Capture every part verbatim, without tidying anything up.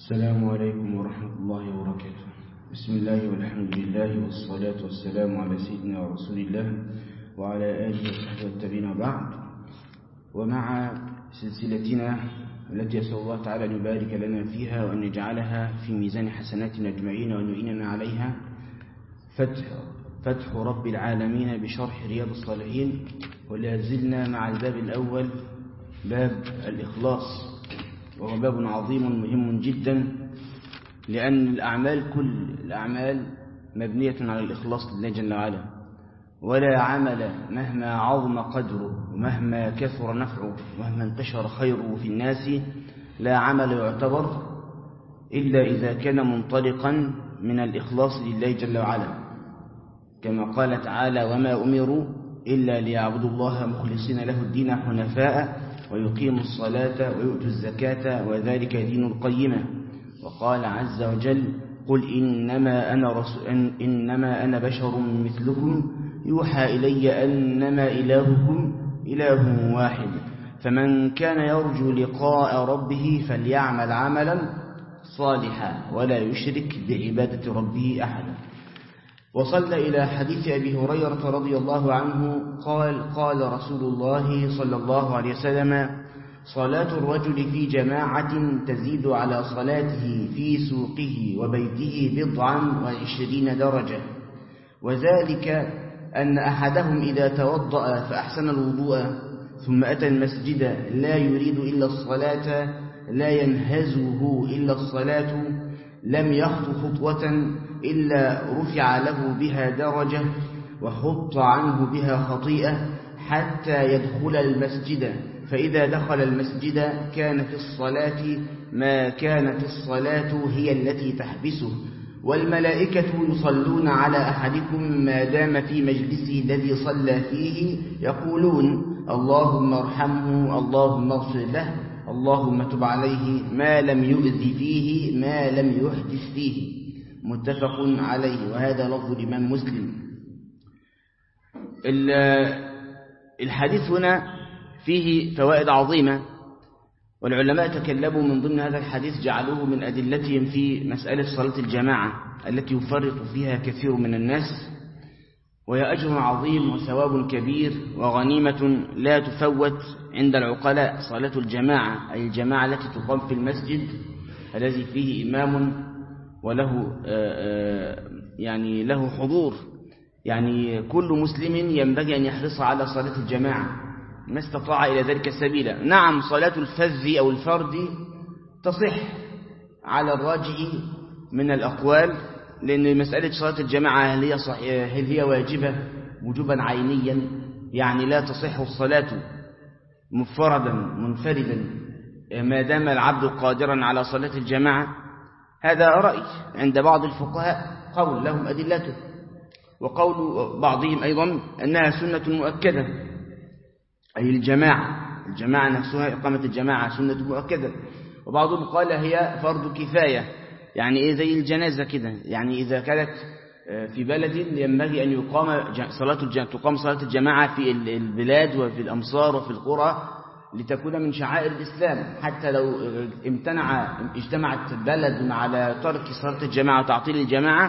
السلام عليكم ورحمة الله وبركاته. بسم الله والحمد لله والصلاة والسلام على سيدنا رسول الله وعلى آله وصحبه والتابعين وبعد. ومع سلسلتنا التي أسأل الله تعالى أن يبارك لنا فيها وأن يجعلها في ميزان حسناتنا أجمعين وأن يعيننا عليها، فتح, فتح رب العالمين بشرح رياض الصالحين، ولا زلنا مع الباب الأول باب الإخلاص، وهو باب عظيم مهم جدا، لأن الأعمال كل الأعمال مبنية على الإخلاص لله جل وعلا، ولا عمل مهما عظم قدره ومهما كثر نفعه ومهما انتشر خيره في الناس لا عمل يعتبر إلا إذا كان منطلقا من الإخلاص لله جل وعلا، كما قال تعالى: وما أمروا إلا ليعبدوا الله مخلصين له الدين حنفاء ويقيموا الصلاة ويؤتوا الزكاة وذلك دين القيمة. وقال عز وجل: قل إنما أنا, رسول إنما أنا بشر مثلكم يوحى إلي أنما إلهكم إله واحد، فمن كان يرجو لقاء ربه فليعمل عملا صالحا ولا يشرك بعبادة ربه أحدا. وصل إلى حديث أبي هريرة رضي الله عنه قال: قال رسول الله صلى الله عليه وسلم: صلاة الرجل في جماعة تزيد على صلاته في سوقه وبيته بضعا وعشرين درجة، وذلك أن أحدهم إذا توضأ فأحسن الوضوء ثم أتى المسجد لا يريد إلا الصلاة لا ينهزه إلا الصلاة لم يخطو خطوة إلا رفع له بها درجة وحط عنه بها خطيئة حتى يدخل المسجد، فإذا دخل المسجد كان في الصلاة ما كانت الصلاة هي التي تحبسه، والملائكة يصلون على أحدكم ما دام في مجلسه الذي صلى فيه يقولون: اللهم ارحمه، اللهم اغفر له، اللهم تب عليه، ما لم يؤذي فيه ما لم يحدث فيه. متفق عليه، وهذا لفظ الإمام مسلم. الحديث هنا فيه فوائد عظيمة، والعلماء تكلموا من ضمن هذا الحديث جعلوه من أدلتهم في مسألة صلاة الجماعة التي يفرط فيها كثير من الناس، وهي أجر عظيم وثواب كبير وغنيمة لا تفوت عند العقلاء. صلاة الجماعة أي الجماعة التي تقام في المسجد الذي فيه إمام وله يعني له حضور، يعني كل مسلم ينبغي أن يحرص على صلاة الجماعة ما استطاع إلى ذلك سبيلا. نعم، صلاة الفذ أو الفرد تصح على الراجح من الأقوال، لأن مسألة صلاة الجماعة هل هي, هل هي واجبة وجوبا عينيا، يعني لا تصح الصلاة مفردا منفردا ما دام العبد قادرا على صلاة الجماعة. هذا رأي عند بعض الفقهاء، قول لهم أدلته، وقول بعضهم أيضا أنها سنة مؤكدة، أي الجماعة الجماعة نفسها إقامة الجماعة سنة مؤكدة. وبعضهم قال هي فرض كفاية، يعني إيه زي الجنازة كده، يعني إذا كانت في بلد ينبغي أن يقام صلاة الجماعة تقام صلاة الجماعة في البلاد وفي الأمصار وفي القرى لتكون من شعائر الإسلام، حتى لو امتنع اجتمعت بلد على ترك صلاة الجماعة وتعطيل الجماعة،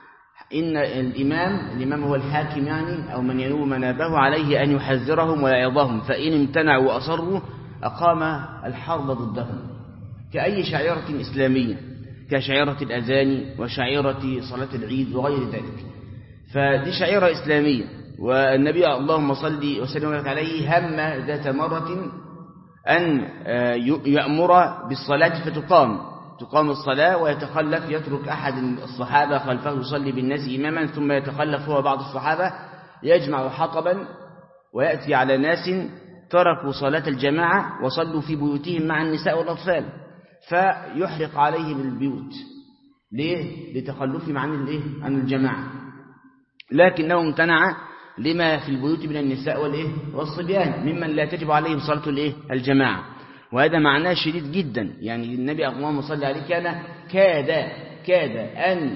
إن الإمام الإمام هو الحاكم يعني أو من ينوب منابه عليه أن يحذرهم ويعظهم، فإن امتنعوا وأصروا أقام الحرب ضدهم، كأي شعيرة إسلامية كشعيرة الأذان وشعيرة صلاة العيد وغير ذلك، فدي شعيرة إسلامية. والنبي اللهم صل وسلم عليه هم ذات مرة أن يأمر بالصلاة فتقام تقام الصلاة ويتخلف، يترك أحد الصحابة خلفه يصلي بالناس إماما، ثم يتخلف هو بعض الصحابة يجمع حطبا ويأتي على ناس تركوا صلاة الجماعة وصلوا في بيوتهم مع النساء والأطفال، فيحرق عليهم البيوت. ليه؟ لتخلفهم عن عن الجماعة، لكنه امتنع لما في البيوت من النساء والإيه والصبيان ممن لا تجب عليهم صلاة الإيه الجماعة، وهذا معناه شديد جدا. يعني النبي اللهم صل عليه كان كاد كاد أن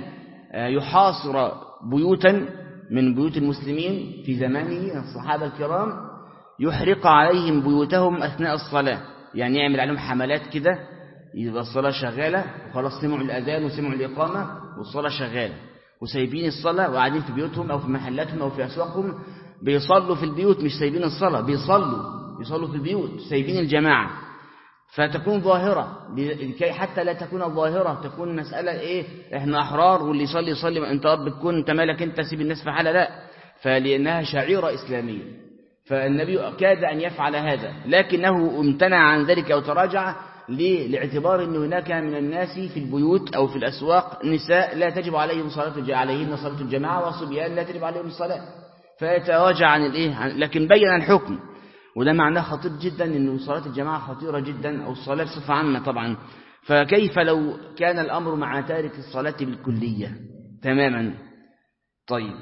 يحاصر بيوتا من بيوت المسلمين في زمانه الصحابة الكرام، يحرق عليهم بيوتهم أثناء الصلاة، يعني يعمل عليهم حملات كده يبقى الصلاة شغالة وخلاص سمعوا الأذان وسمعوا الإقامة والصلاة شغالة، وسايبين الصلاة وقاعدين في بيوتهم أو في محلاتهم أو في أسواقهم بيصلوا في البيوت، مش سايبين الصلاة، بيصلوا بيصلوا في البيوت سايبين الجماعة، فتكون ظاهرة لكي حتى لا تكون الظاهرة تكون مسألة إيه إحنا أحرار واللي يصلي يصلي أنت رب تكون أنت مالك أنت سيب الناس في حالة، لا، فلأنها شعيرة إسلامية، فالنبي كاد أن يفعل هذا لكنه امتنع عن ذلك أو تراجع لاعتبار أن هناك من الناس في البيوت أو في الأسواق نساء لا تجب عليهم صلاة عليهن صلاة الجماعة وصبيان لا تجب عليهم الصلاة، فيتراجع عن الإيه، لكن بين الحكم، وده معناه خطير جدا أن صلاة الجماعة خطيرة جدا، أو الصلاة بصفة عامة طبعا، فكيف لو كان الأمر مع تارك الصلاة بالكلية تماما. طيب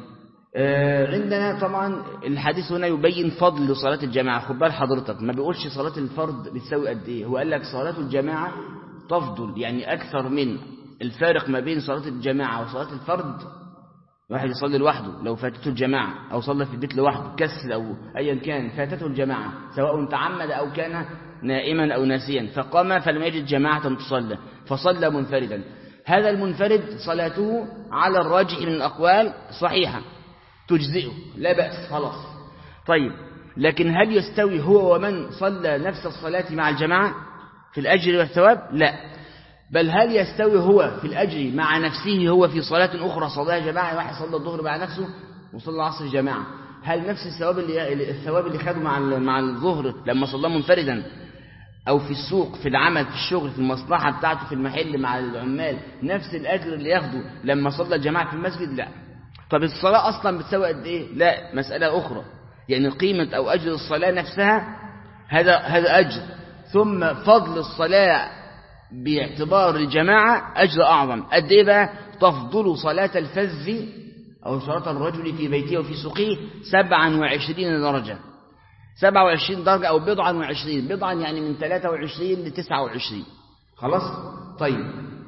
عندنا طبعا الحديث هنا يبين فضل صلاة الجماعة، خد بال حضرتك ما بيقولش صلاة الفرد بتساوي قد ايه، هو قال لك صلاة الجماعة تفضل، يعني أكثر من الفارق ما بين صلاة الجماعة وصلاة الفرد. واحد يصلي لوحده لو فاتته الجماعة، أو صلى في البيت لوحده كسل أو أيا كان فاتته الجماعة سواء تعمد أو كان نائما أو ناسيا، فقام فلم يجد جماعة تصلى فصلى منفردا، هذا المنفرد صلاته على الراجح من الأقوال صحيحة تجزئه لا بأس خلاص. طيب لكن هل يستوي هو ومن صلى نفس الصلاة مع الجماعة في الأجر والثواب؟ لا، بل هل يستوي هو في الأجر مع نفسه هو في صلاة أخرى صلاة جماعة، واحد صلى الظهر مع نفسه وصلى العصر جماعة، هل نفس الثواب اللي الثواب اللي خده مع مع الظهر لما صلى منفردا، أو في السوق في العمل في الشغل في المصلحة بتاعته في المحل مع العمال نفس الأجر اللي ياخده لما صلى الجماعة في المسجد؟ لا. طب الصلاة أصلا بتساوي قد إيه؟ لا، مسألة أخرى، يعني قيمة أو أجر الصلاة نفسها هذا هذا أجر، ثم فضل الصلاة باعتبار الجماعة أجر أعظم. قد إيه بقى؟ تفضل صلاة الفذ أو صلاة الرجل في بيته وفي سوقه سبعا وعشرين درجة، سبعة وعشرين درجة أو بضعا وعشرين، بضعا يعني من ثلاثة وعشرين لتسعة وعشرين. خلاص؟ طيب،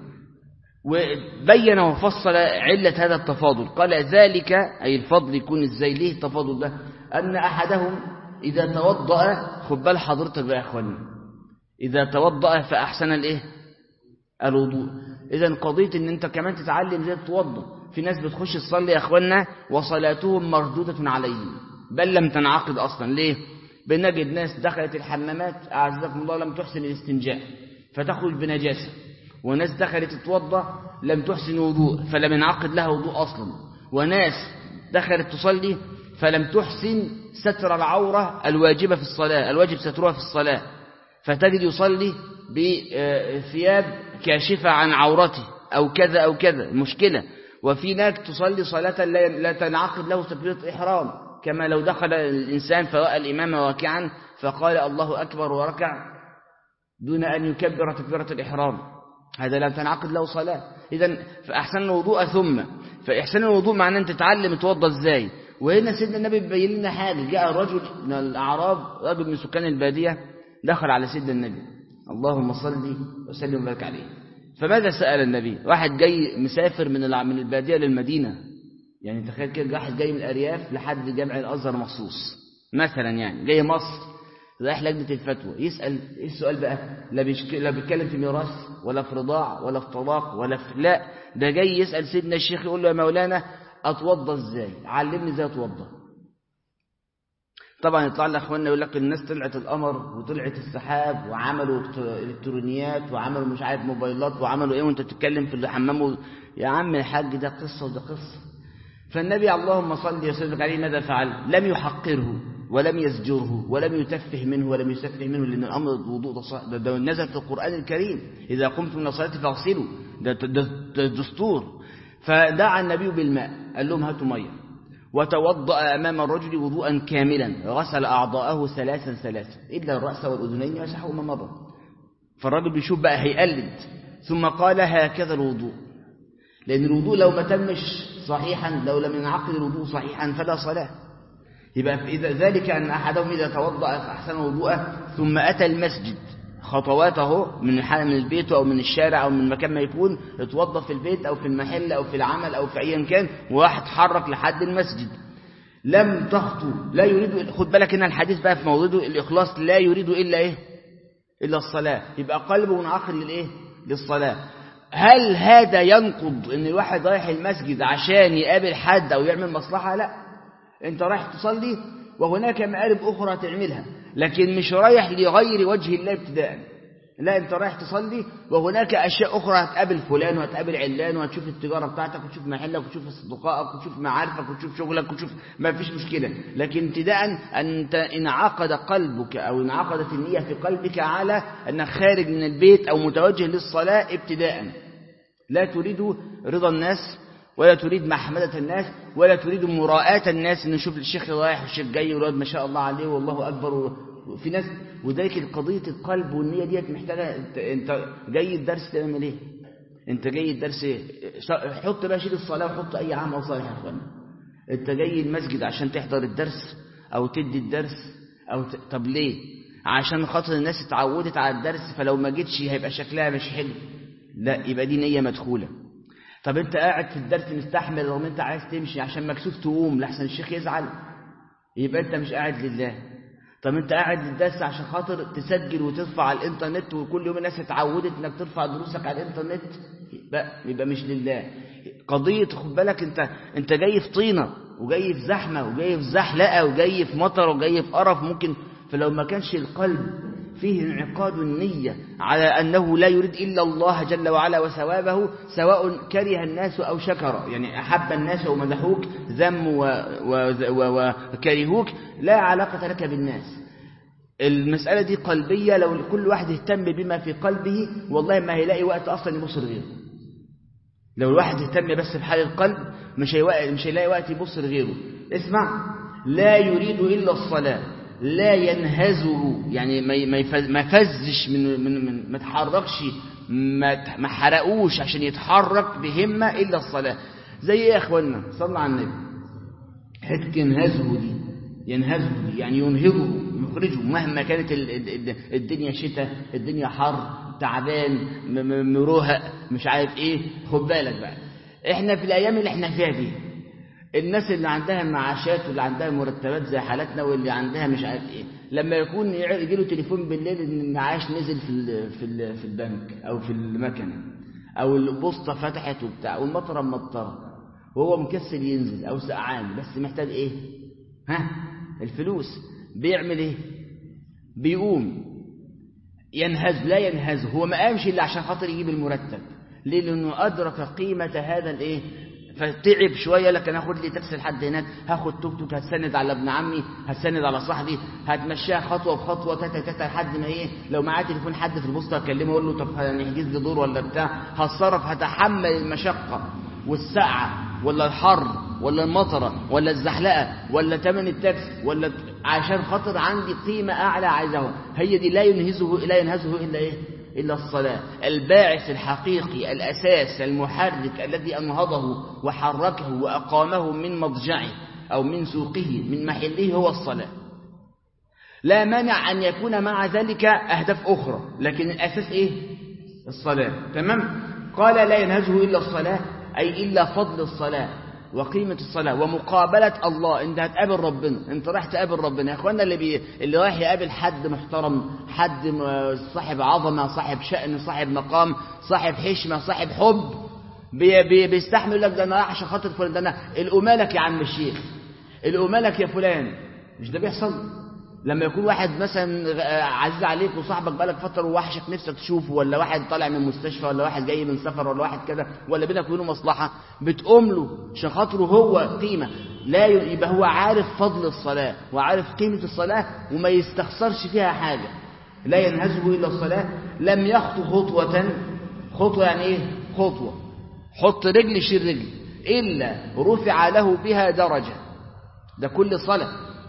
وبين وفصل علة هذا التفاضل، قال ذلك أي الفضل يكون إزاي، ليه التفاضل ده؟ أن أحدهم إذا توضأ، خد بال حضرتك بقى يا أخواني، إذا توضأ فأحسن الإيه؟ الوضوء. إذن قضية إن أنت كمان تتعلم زي توضأ، في ناس بتخش تصلي يا أخواننا وصلاتهم مردودة عليهم بل لم تنعقد أصلا. ليه؟ بنجد ناس دخلت الحمامات أعزكم الله لم تحسن الاستنجاء فتخرج بنجاسة، وناس دخلت تتوضأ لم تحسن وضوء فلم ينعقد لها وضوء أصلا، وناس دخلت تصلي فلم تحسن ستر العورة الواجبة في الصلاة، الواجب سترها في الصلاة، فتجد يصلي بثياب كاشفة عن عورته أو كذا أو كذا، مشكلة. وفي ناس تصلي صلاة لا تنعقد له تكبيرة إحرام، كما لو دخل الإنسان فرأى الإمام راكعا فقال الله أكبر وركع دون أن يكبر تكبيرة الإحرام، هذا لا تنعقد له صلاة. إذن فأحسن الوضوء، ثم فإحسان الوضوء معناه أن تتعلم توضى إزاي. وهنا سيدنا النبي بيبين لنا حاجة، جاء رجل من الأعراب، رجل من سكان البادية، دخل على سيدنا النبي اللهم صل وسلم وبارك عليه، فماذا سأل النبي؟ واحد جاي مسافر من من البادية للمدينة، يعني تخيل كده واحد جاي من الأرياف لحد جامع الأزهر مخصوص مثلا، يعني جاي مصر رايح لجنة الفتوى، يسأل ايه السؤال بقى؟ لا بيشك... لا بيتكلم في ميراث ولا في رضاع ولا في طلاق ولا في، لا، ده جاي يسأل سيدنا الشيخ يقول له يا مولانا اتوضى ازاي؟ علمني ازاي اتوضى. طبعا يطلع لك اخواننا يقول لك الناس طلعت القمر وطلعت السحاب وعملوا الكترونيات وعملوا مش عارف موبايلات وعملوا ايه وانت بتتكلم في الحمام و... يا عم الحاج ده قصة وده قصة. فالنبي اللهم صل وسلم عليه ماذا فعل؟ لم يحقره ولم يزجره ولم يتفه منه ولم يسفه منه، لأن الأمر الوضوء ده, ده, ده نزل في القرآن الكريم إذا قمتم من الصلاة فاغسلوا، ده, ده, ده دستور. فدعا النبي بالماء، قال لهم هاتوا مية، وتوضأ أمام الرجل وضوءا كاملا، غسل أعضاءه ثلاثا ثلاثا إلا الرأس والأذنين مسحوا ما مضى. فالرجل بيشوف بقى هيقلد، ثم قال هكذا الوضوء، لأن الوضوء لو ما تمش صحيحا، لو لم ينعقد الوضوء صحيحا فلا صلاة. يبقى إذا ذلك أن أحدهم إذا توضأ فأحسن وضوءه ثم أتى المسجد، خطواته من من البيت أو من الشارع أو من مكان ما يكون، اتوضأ في البيت أو في المحل أو في العمل أو في أي كان، وواحد حرك لحد المسجد لم تخطو، لا يريد، خد بالك إن الحديث بقى في موضوعه الإخلاص، لا يريد إلا إيه؟ إلا الصلاة، يبقى قلبه منعقد للإيه؟ للصلاة. هل هذا ينقض إن الواحد رايح المسجد عشان يقابل حد أو يعمل مصلحة؟ لا، أنت رايح تصلي وهناك مآرب أخرى تعملها، لكن مش رايح لغير وجه الله ابتداء. لا، أنت رايح تصلي وهناك أشياء أخرى، هتقابل فلان وهتقابل علان وهتشوف التجارة بتاعتك وتشوف محلك وتشوف أصدقائك وتشوف معارفك وتشوف شغلك وتشوف، ما فيش مشكلة. لكن ابتداء أنت انعقد قلبك أو انعقدت النية في قلبك على أنك خارج من البيت أو متوجه للصلاة ابتداء، لا تريد رضا الناس ولا تريد محمدة الناس ولا تريد مراءة الناس، إن نشوف الشيخ رايح والشيخ جاي والواد ما شاء الله عليه والله أكبر. وفي ناس، وذلك قضية القلب والنية ديت محتاجة. أنت جاي الدرس تعمل إيه؟ أنت جاي الدرس إيه؟ حط بقى شيل الصلاة وحط أي عمل صالح يا أخوان. أنت جاي المسجد عشان تحضر الدرس أو تدي الدرس أو ت... طب ليه؟ عشان خاطر الناس اتعودت على الدرس، فلو ما جيتش هيبقى شكلها مش حلو. لا، يبقى دي نية مدخولة. طب انت قاعد في الدرس مستحمل رغم انت عايز تمشي عشان مكسوف تقوم لحسن الشيخ يزعل، يبقى انت مش قاعد لله. طب انت قاعد للدرس عشان خاطر تسجل وترفع على الانترنت وكل يوم الناس اتعودت انك ترفع دروسك على الانترنت، يبقى, يبقى مش لله. قضية خد بالك، انت انت جاي في طينة وجاي في زحمة وجاي في زحلقة وجاي في مطر وجاي في قرف ممكن، فلو ما كانش القلب فيه انعقاد النية على أنه لا يريد إلا الله جل وعلا وثوابه، سواء كره الناس أو شكر، يعني أحب الناس ومدحوك ذم وكرهوك، لا علاقة لك بالناس. المسألة دي قلبية. لو كل واحد اهتم بما في قلبه والله ما هيلاقي وقت أصلا يبص لغيره. لو الواحد اهتم بس بحال القلب مش مش هيلاقي وقت يبص لغيره. اسمع، لا يريد إلا الصلاة، لا ينهزه، يعني ما فزش من من من ما تحركش، ما ما حرقوش عشان يتحرك بهمة إلا الصلاة. زي ايه يا اخوانا؟ صلى على النبي. حته ينهزه دي، ينهزه دي يعني ينهضه، يخرجه مهما كانت الدنيا شتاء، الدنيا حر، تعبان، مروهق، مش عارف ايه. خد بالك بقى، احنا في الايام اللي احنا فيها دي الناس اللي عندها معاشات واللي عندها مرتبات زي حالتنا واللي عندها مش عارف ايه، لما يكون يجي له تليفون بالليل ان المعاش نزل في في في البنك او في المكنه او البوسطه فتحت وبتاع والمطره مطره وهو مكسل ينزل او سقعان بس محتاج ايه؟ ها؟ الفلوس. بيعمل ايه؟ بيقوم ينهز. لا ينهز، هو ما قامش الا عشان خاطر يجيب المرتب. ليه؟ لانه ادرك قيمه هذا الايه، فتعب شويه. لكن هاخد لي تاكسي لحد هناك، هاخد توك توك، هتسند على ابن عمي، هتسند على صاحبي، هتمشيها خطوه بخطوه تاتا تاتا لحد ما ايه، لو معاه تليفون حد في البوسطه اكلمه اقول له طب هنحجز لي دور ولا بتاع، هتصرف، هتحمل المشقه والسقعه ولا الحر ولا المطره ولا الزحلقه ولا ثمن التاكسي ولا عشان خاطر عندي قيمه اعلى عايزها. هي دي لا ينهزه لا ينهزه الا ايه؟ إلا الصلاة. الباعث الحقيقي، الأساس المحرك الذي أنهضه وحركه وأقامه من مضجعه أو من سوقه من محله هو الصلاة. لا مانع أن يكون مع ذلك أهداف أخرى، لكن الأساس إيه؟ الصلاة. تمام؟ قال لا ينهزه إلا الصلاة، أي إلا فضل الصلاة وقيمة الصلاة ومقابلة الله. انت هتقابل ربنا، انت رايح تقابل ربنا يا اخوانا. اللي بي... اللي رايح يقابل حد محترم، حد صاحب عظمة، صاحب شأن، صاحب مقام، صاحب حشمة، صاحب حب، بي... بي... بيستحمل لك ده انا رايح عشان خاطر فلان، ده انا الأمالك يا عم الشيخ، الأمالك يا فلان. مش ده بيحصل؟ لما يكون واحد مثلا عزيز عليك وصاحبك بقالك فتره ووحشك نفسك تشوفه، ولا واحد طالع من مستشفى، ولا واحد جاي من سفر، ولا واحد كده، ولا بينك وبينه مصلحه، بتقوم له عشان خاطره هو قيمه. لا يبقى هو عارف فضل الصلاه وعارف قيمه الصلاه وما يستخسرش فيها حاجه. لا ينهزه الا الصلاه. لم يخطو خطوه، خطوه يعني ايه؟ خطوه حط رجل شيل رجل، الا رفع له بها درجه. ده كل صلاه.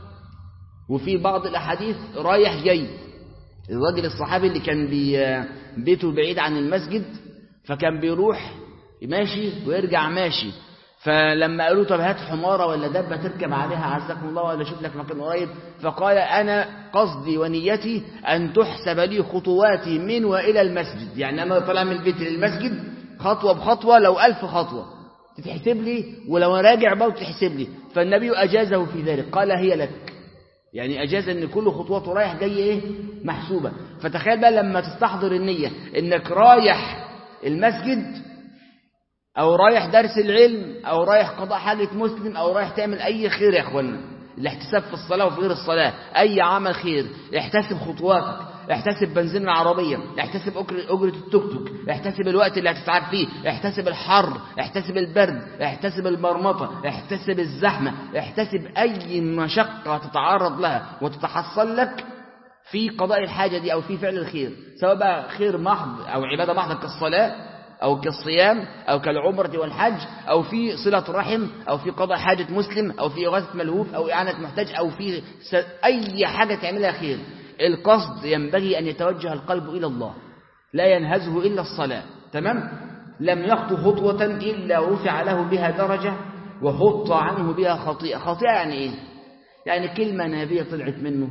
وفي بعض الأحاديث رايح جاي. الراجل الصحابي اللي كان بي بيته بعيد عن المسجد، فكان بيروح ماشي ويرجع ماشي، فلما قالوا طب هات حمارة ولا دبة تركب عليها عزكم الله ولا شوف لك مكان قريب، فقال أنا قصدي ونيتي أن تحسب لي خطواتي من وإلى المسجد. يعني أنا طالع من البيت للمسجد خطوة بخطوة، لو ألف خطوة تتحسب لي، ولو راجع برضه تحسب لي. فالنبي أجازه في ذلك، قال هي لك. يعني أجاز أن كل خطوات رايح جاي إيه؟ محسوبة. فتخيل بقى لما تستحضر النية إنك رايح المسجد أو رايح درس العلم أو رايح قضاء حاجة مسلم أو رايح تعمل أي خير يا أخوانا. الاحتساب في الصلاة وفي غير الصلاة، أي عمل خير، احتسب خطواتك، احتسب بنزين العربية، احتسب أجرة التوك توك، احتسب الوقت اللي هتتعب فيه، احتسب الحر، احتسب البرد، احتسب المرمطة، احتسب الزحمة، احتسب أي مشقة تتعرض لها وتتحصل لك في قضاء الحاجة دي أو في فعل الخير، سواء بقى خير محض أو عبادة محضة كالصلاة أو كالصيام أو كالعمرة والحج أو في صلة رحم أو في قضاء حاجة مسلم أو في إغاثة ملهوف أو إعانة محتاج أو في أي حاجة تعملها خير. القصد ينبغي أن يتوجه القلب إلى الله، لا ينهزه إلا الصلاة. تمام؟ لم يخطو خطوة إلا رفع له بها درجة وحط عنه بها خطيئة. خطيئة يعني إيه؟ يعني كلمة نابية طلعت منه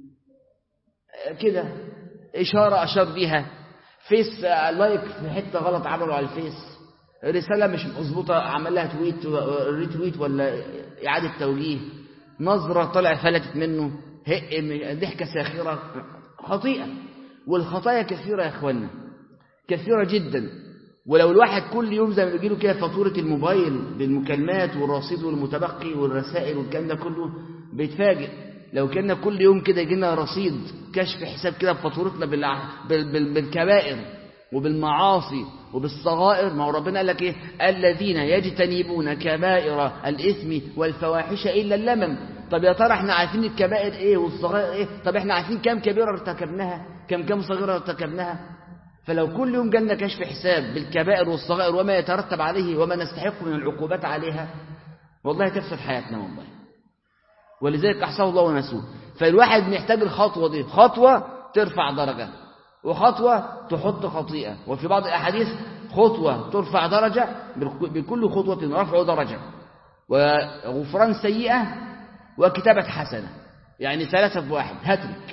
كده، إشارة أشار بها، فيس لايك في حتة غلط عمله على الفيس، رسالة مش مظبوطة عمل لها تويت ريتويت ولا إعادة توجيه، نظرة طلع فلتت منه، ضحكة ساخرة، خطيئة. والخطايا كثيرة يا إخوانا، كثيرة جدا. ولو الواحد كل يوم زي ما بيجيله كده فاتورة الموبايل بالمكالمات والرصيد والمتبقي والرسائل والكلام ده كله بيتفاجئ. لو كنا كل يوم كده يجينا رصيد كشف حساب كده بفاتورتنا بالكبائر وبالمعاصي وبالصغائر. ما هو ربنا قال لك ايه؟ الذين يجتنبون كبائر الإثم والفواحش إلا اللمم. طب يا ترى احنا عارفين الكبائر ايه والصغائر ايه؟ طب احنا عارفين كم كبيرة ارتكبناها، كم كم صغيرة ارتكبناها؟ فلو كل يوم جالنا كشف حساب بالكبائر والصغائر وما يترتب عليه وما نستحق من العقوبات عليها، والله تفسد حياتنا والله. ولذلك أحصاه الله ونسوه. فالواحد محتاج الخطوة دي، خطوة ترفع درجة وخطوة تحط خطيئة. وفي بعض الأحاديث خطوة ترفع درجة، بكل خطوة رفع درجة وغفران سيئة وكتابة حسنة. يعني ثلاثة في واحد، هترك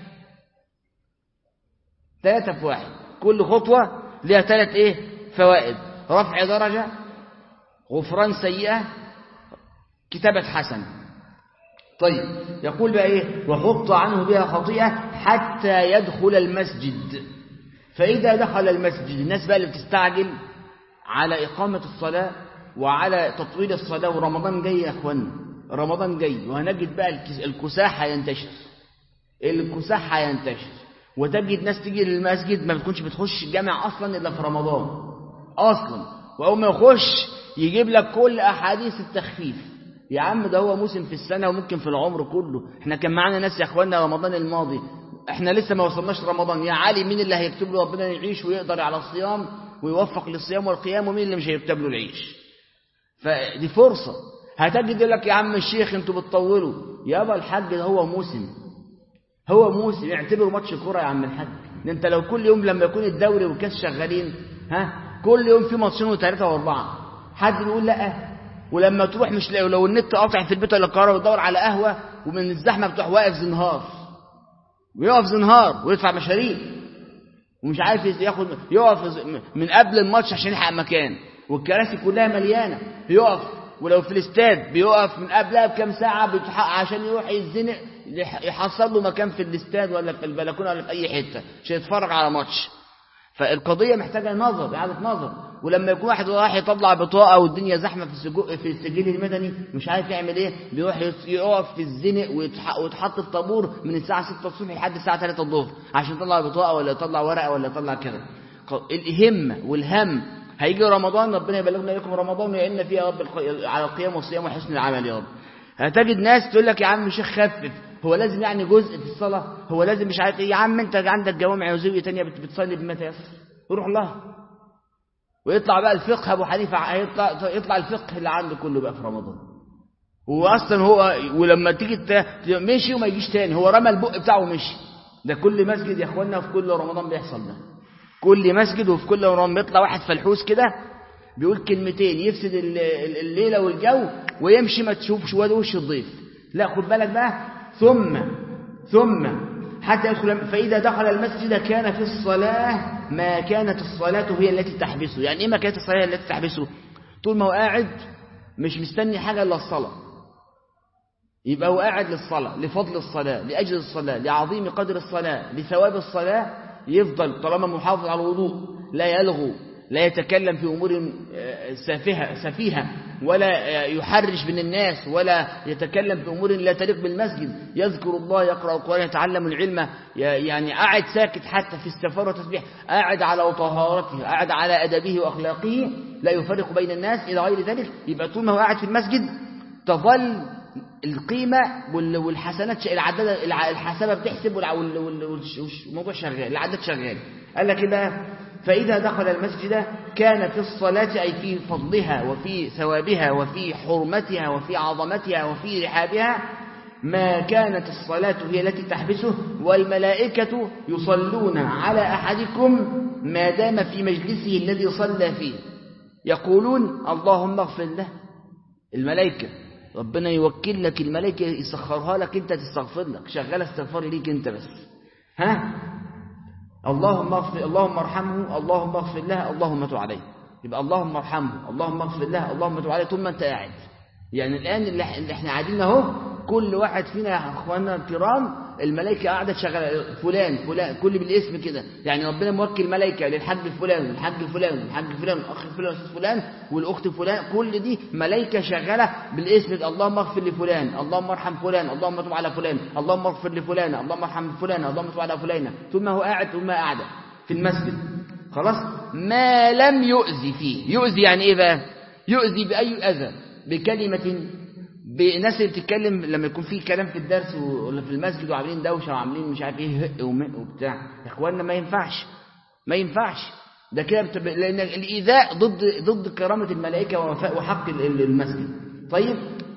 ثلاثة في واحد. كل خطوة لها ثلاث ايه فوائد: رفع درجة، غفران سيئة، كتابة حسنة. طيب يقول بقى ايه؟ وحط عنه بها خطيئة حتى يدخل المسجد. فإذا دخل المسجد، الناس بقى اللي بتستعجل على إقامة الصلاة وعلى تطويل الصلاة، ورمضان جاي يا أخوان، رمضان جاي، وهنجد بقى الكساح هينتشر، الكساح هينتشر، وتجد ناس تيجي للمسجد ما بتكونش بتخش الجامع أصلا إلا في رمضان أصلا، وأول ما يخش يجيب لك كل أحاديث التخفيف. يا عم ده هو موسم في السنة وممكن في العمر كله. احنا كان معانا ناس يا اخوانا رمضان الماضي، احنا لسه ما وصلناش رمضان. يا علي مين اللي هيكتب له ربنا يعيش ويقدر على الصيام ويوفق للصيام والقيام، ومين اللي مش هيكتب له العيش؟ فدي فرصة. هتجد لك يا عم الشيخ انتوا بتطولوا، يابا الحج ده هو موسم، هو موسم، اعتبره ماتش كوره يا عم الحج. ده انت لو كل يوم لما يكون الدوري والكاس شغالين، ها كل يوم في ماتشين وثلاثة واربعة، حد بيقول لا؟ ولما تروح مش لاقي، لو النت قاطع في البيت ولا القاهره وتدور على قهوه ومن الزحمه بتروح واقف زنهار، ويقف زنهار ويدفع مشاريع ومش عارف ياخد، يقف من قبل الماتش عشان يلحق مكان، والكراسي كلها مليانه يقف. ولو في الاستاد بيقف من قبلها بكام ساعه بيتحقق عشان يروح يتزنق يحصل له مكان في الاستاد ولا في البلكونه ولا في اي حته عشان يتفرج على ماتش. فالقضيه محتاجه نظر، اعاده نظر. ولما يكون واحد رايح يطلع بطاقه والدنيا زحمه في السجو في السجل المدني مش عارف يعمل ايه، بيروح يقف في الزنق ويتحط في طابور من الساعه ستة الصبح لحد الساعه ثلاثة الظهر عشان يطلع بطاقه ولا يطلع ورقه ولا يطلع كده. الهمه والهم. هيجي رمضان، ربنا يبلغنا لكم رمضان ويعيننا فيها يا رب على القيام والصيام وحسن العمل يا رب. هتجد ناس تقول لك يا عم الشيخ خفف، هو لازم يعني جزء في الصلاه، هو لازم مش عارف ايه. يا عم انت عندك جوامع وزاويه ثانيه بتصلي بما تيسر، روح لها. ويطلع بقى الفقه ابو حنيفه، هيطلع يطلع الفقه اللي عنده كله بقى في رمضان. هو اصلا هو ولما تيجي مشي وما يجيش تاني، هو رمى البق بتاعه ومشي. ده كل مسجد يا اخوانا في كل رمضان بيحصل ده، كل مسجد وفي كل رمضان بيطلع واحد فلحوس كده بيقول كلمتين يفسد الليله والجو ويمشي، ما تشوفش وش الضيف. لا خد بالك بقى. ثم ثم حتى يدخل، فإذا دخل المسجد كان في الصلاة ما كانت الصلاة هي التي تحبسه. يعني إيه ما كانت الصلاة التي تحبسه؟ طول ما هو قاعد مش مستني حاجة إلا الصلاة. يبقى هو قاعد للصلاة، لفضل الصلاة، لأجل الصلاة، لعظيم قدر الصلاة، لثواب الصلاة، يفضل طالما محافظ على الوضوء، لا يلغو، لا يتكلم في أمور سافهة سفيهة، ولا يحرش بين الناس، ولا يتكلم في أمور لا تليق بالمسجد، يذكر الله، يقرأ القرآن، يتعلم العلم، يعني قاعد ساكت حتى في استغفار وتسبيح، قاعد على طهارته، قاعد على أدبه وأخلاقه، لا يفرق بين الناس إلى غير ذلك. يبقى طول ما هو قاعد في المسجد تظل القيمة والحسنات، العدد الحسابة بتحسب، والموضوع شغال، العدد شغال. قال لك بقى فإذا دخل المسجد كان في الصلاة، أي في فضلها وفي ثوابها وفي حرمتها وفي عظمتها وفي رحابها، ما كانت الصلاة هي التي تحبسه، والملائكة يصلون على أحدكم ما دام في مجلسه الذي صلى فيه، يقولون اللهم اغفر له. الملائكة ربنا يوكل لك الملائكة يسخرها لك انت تستغفر لك، شغال استغفار ليك انت بس. ها اللهم اغفر، اللهم ارحمه، اللهم اغفر له، اللهم تب عليه. يبقى اللهم ارحمه، اللهم اغفر له، اللهم تب عليه طول ما انت قاعد. يعني الان اللي احنا قاعدين اهو، كل واحد فينا يا اخواننا الكرام الملائكه قاعده شغاله، فلان فلان كل بالاسم كده. يعني ربنا موكل ملائكه للحاج فلان والحاج فلان والحاج فلان والاخ فلان والاستاذ فلان والاخت فلان، كل دي ملائكه شغاله بالاسم. اللهم اغفر لفلان، اللهم ارحم فلان، اللهم تب على فلان، اللهم اغفر لفلان، اللهم ارحم فلان، اللهم تب على فلان. ثم هو قاعد، ثم قاعده في المسجد خلاص، ما لم يؤذي فيه. يؤذي يعني ايه بقى؟ يؤذي باي اذى، بكلمه، بناس اللي بتتكلم لما يكون في كلام في الدرس ولا في المسجد وعاملين دوشه وعاملين مش عارف ايه هق ومق وبتاع. يا اخواننا ما ينفعش، ما ينفعش ده كده، لان الايذاء ضد ضد كرامه الملائكه وحق المسجد. طيب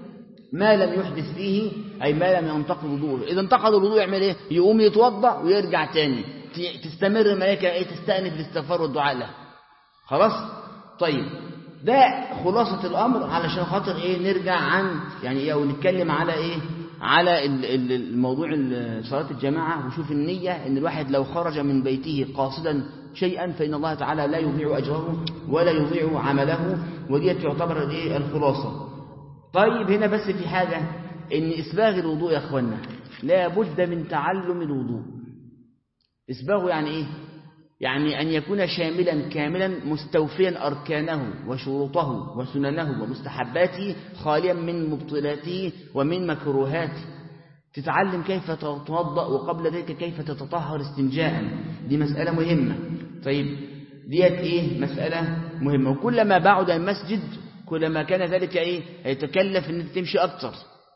ما لم يحدث فيه، اي ما لم ينتقض وضوءه. اذا انتقض الوضوء يعمل ايه؟ يقوم يتوضا ويرجع تاني، تستمر الملائكه ايه؟ تستأنف الاستغفار والدعاء له. خلاص. طيب ده خلاصة الأمر، علشان خاطر إيه نرجع عن يعني إيه، ونتكلم على إيه، على الموضوع صلاة الجماعة. وشوف النية، إن الواحد لو خرج من بيته قاصدا شيئا فإن الله تعالى لا يضيع أجره ولا يضيع عمله، ودي تعتبر إيه الخلاصة. طيب هنا بس في حاجة، إن إسباغ الوضوء يا أخوانا لا بد من تعلم الوضوء. إسباغه يعني إيه؟ يعني أن يكون شاملا كاملا مستوفيا أركانه وشروطه وسننه ومستحباته، خاليا من مبطلاته ومن مكروهاته. تتعلم كيف تتوضأ، وقبل ذلك كيف تتطهر استنجاء، دي مسألة مهمة. طيب ديت إيه؟ مسألة مهمة. وكلما بعد المسجد كلما كان ذلك إيه؟ يتكلف أن تمشي أكتر.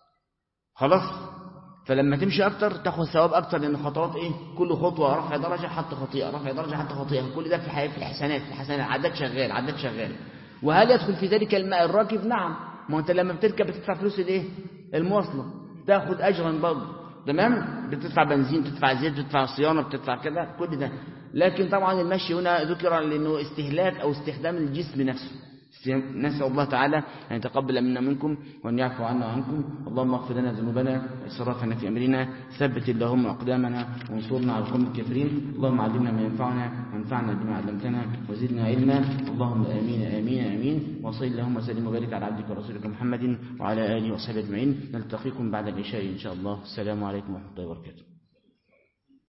خلاص. فلما تمشي أكتر تاخذ ثواب أكتر، لأن خطوات إيه؟ كل خطوة رفع درجة حتى خطيئة، رفع درجة حتى خطيئة، كل ده في الحياة، في الحسنات، في الحسنات، عدد شغال، عدد شغال. وهل يدخل في ذلك الماء الراكب؟ نعم. ما أنت لما بتركب بتدفع فلوس الإيه؟ المواصلة، تاخذ أجرا برضه، تمام؟ بتدفع بنزين، بتدفع زيت، بتدفع صيانة، بتدفع كذا، كل ده. لكن طبعا المشي هنا ذكر لأنه استهلاك أو استخدام الجسم نفسه. نسأل الله تعالى أن يتقبل منا منكم وأن يعفو عنا وعنكم. اللهم اغفر لنا ذنوبنا وإسرافنا في أمرنا، ثبت اللهم أقدامنا وانصرنا على القوم الكافرين. اللهم علمنا ما ينفعنا وانفعنا بما علمتنا وزدنا علما. اللهم آمين آمين آمين. وصل اللهم وسلم وبارك على عبدك ورسولك محمد وعلى آله وصحبه أجمعين. نلتقيكم بعد العشاء إن شاء الله. السلام عليكم ورحمة الله وبركاته.